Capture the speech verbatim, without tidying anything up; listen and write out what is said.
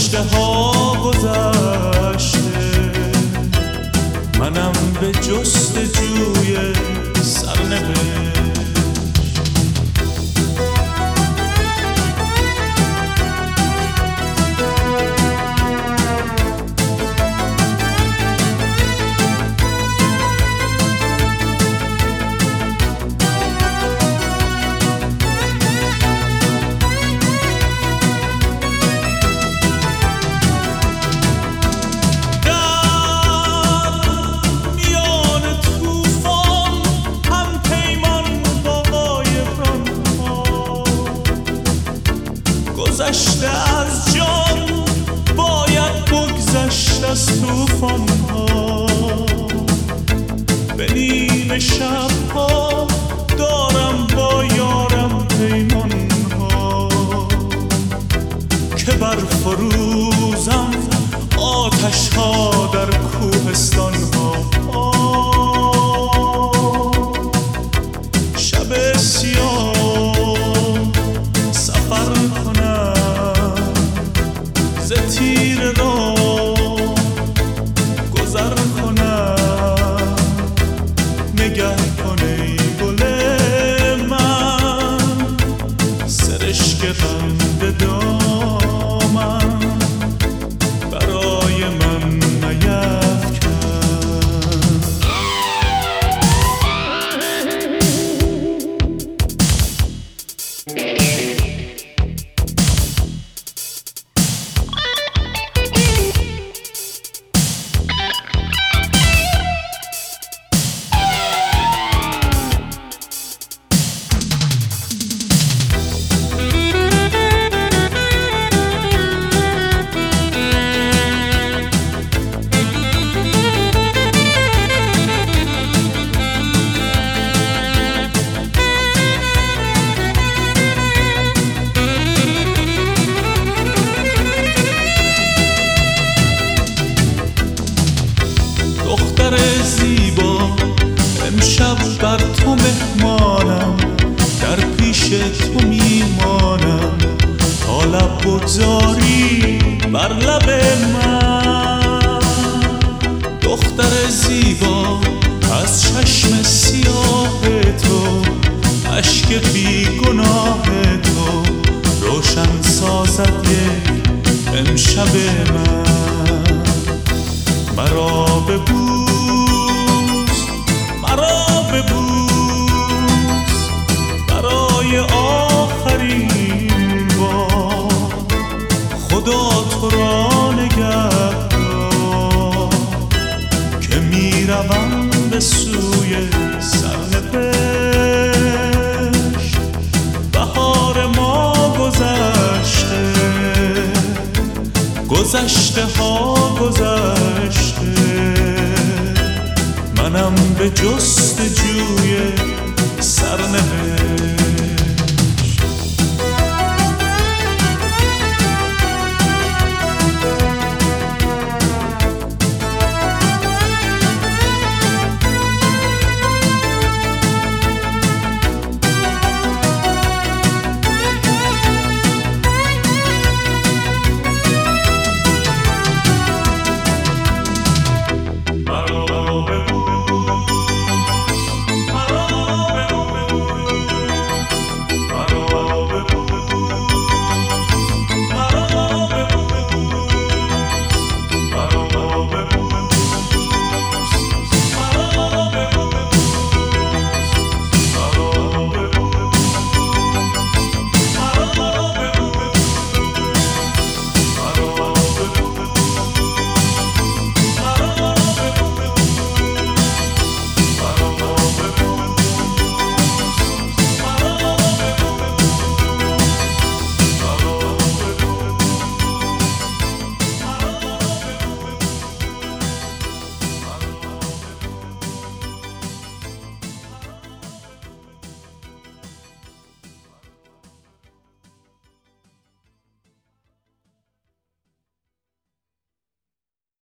گذشته ها گذشته، منم به جستجوی سرنوشت. گذشته از جان باید بگذشت از توفان ها، به نیمه شب ها دارم با یارم پیمان ها، که بر فروزم آتش ها در کوهستان ها. شب سیاه سفر کنم ز تیر را گذر کنم، نگه کن ای گل من سرشک غم به دامن، برای من نیفکن. دختر زیبا امشب بر تو مهمانم، در پیش تو میمانم تا لب بگذاری بر لب من. دختر زیبا از چشم سیاه تو، اشک بیگناه تو روشن سازد یک امشب من. مرا ببوس مرا ببوس برای آخرین بار، خدا تو را نگهدار که میروم به سوی سرنوشت. بهار ما گذشته، گذشته ها گذشته، منم به جستجوی سرنوشت.